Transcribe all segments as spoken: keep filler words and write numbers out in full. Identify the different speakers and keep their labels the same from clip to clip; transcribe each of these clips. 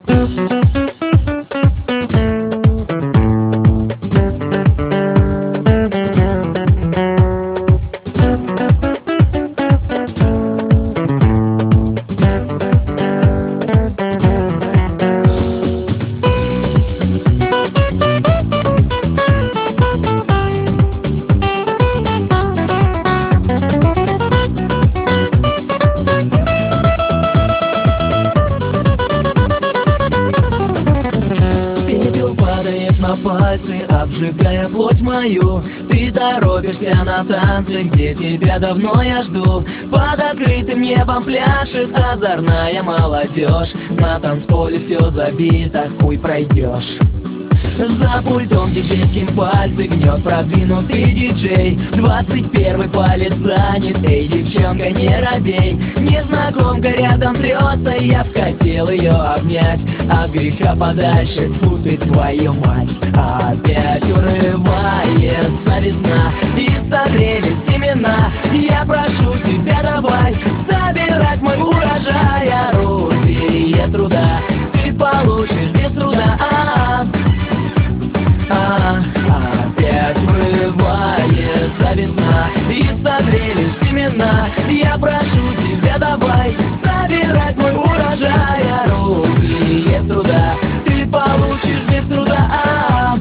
Speaker 1: На пальцы, обжигая плоть мою. Ты торопишься на танцы, где тебя давно я жду. Под открытым небом пляшет озорная молодежь. На танцполе все забито, хуй пройдешь. За пультом диджейским пальцы гнет продвинутый диджей. Двадцать первый палец занят, эй, девчонка, не робей. Незнакомка рядом трется, я б хотел ее обнять. От греха подальше, фу ты, твою мать. Опять урывается весна, и созрели семена. Я прошу тебя, давай собирать мой урожай. Орудие труда ты получишь без труда. А-а-а. А, опять врывается весна, и созрели семена. Я прошу тебя, давай собирать мой урожай. Орудие труда ты получишь без труда. А,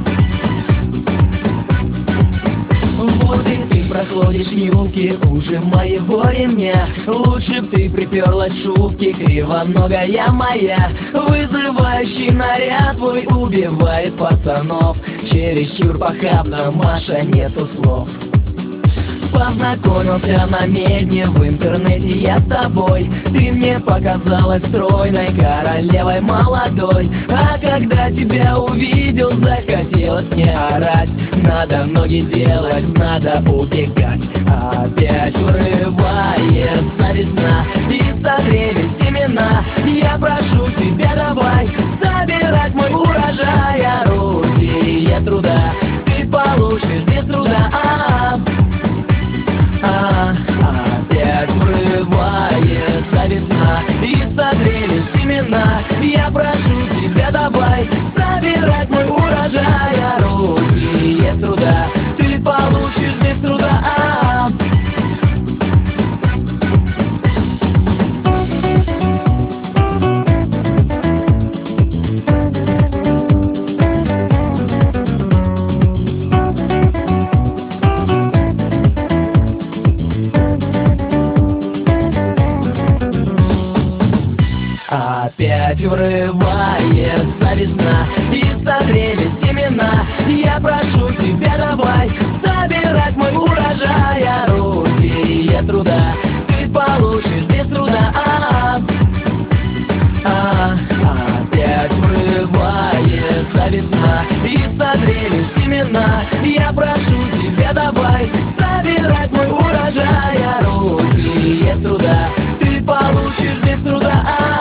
Speaker 1: вот и ты проходишь юбки уже моего ремня. Лучше б ты приперлась в шубке, кривоногая моя. Вызывающий наряд твой убивает пацанов. Чересчур похабно, Маша, нету слов. Познакомился на медне, в интернете я с тобой. Ты мне показалась стройной королевой молодой. А когда тебя увидел, захотелось мне орать. Надо ноги делать, надо убегать. Опять урывается весна, и созрели семена. Я прошу тебя, давай собирать мой урожай. Орудие труда ты получишь без труда. А-а-а. А, опять врывается весна, и созрели семена. Я прошу тебя, давай собирать мой урожай. Орудие труда ты получишь без труда. А, опять врывается весна, и созрели семена. Я прошу тебя, давай собирать мой урожай. Орудие труда ты получишь без труда. А, а, опять врывается весна, и созрели семена. Я прошу тебя, давай собирать мой урожай. Орудие труда ты получишь без труда. А,